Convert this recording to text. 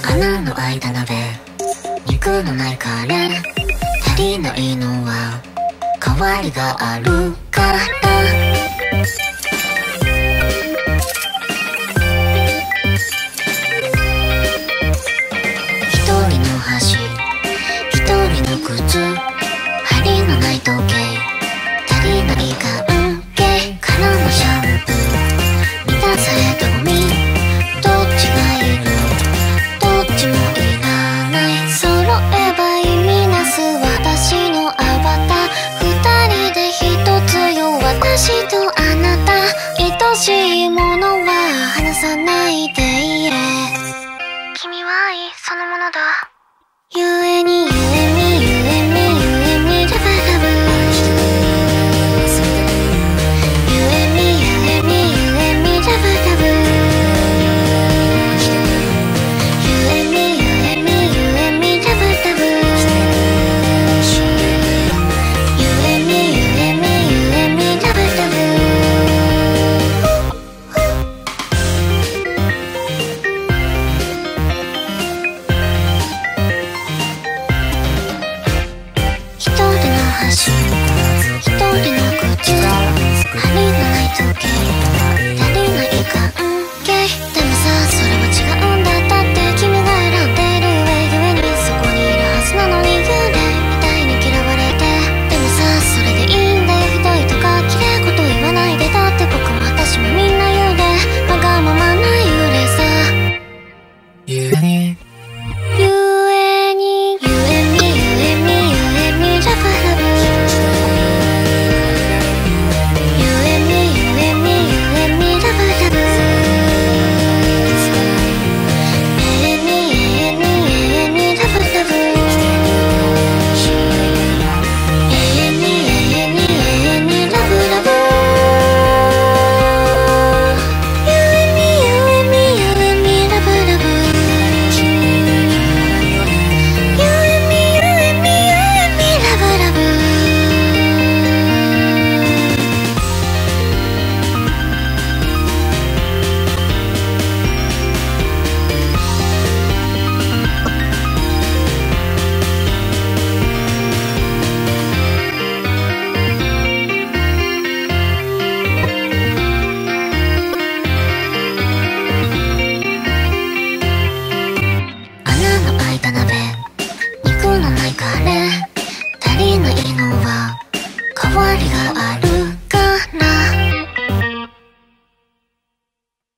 穴の開いた鍋、肉のないカレー、足りないのは代わりがあるから。一人の箸、一人の靴、針のない時計、足りない関係からのシャンプー、満たされたゴミ、どっちがいる、どっちもいらない。揃えば意味なす私のアバター、二人で一つよ、私とあなた。愛しいものは離さないでいれ、君は愛そのものだ。ゆえに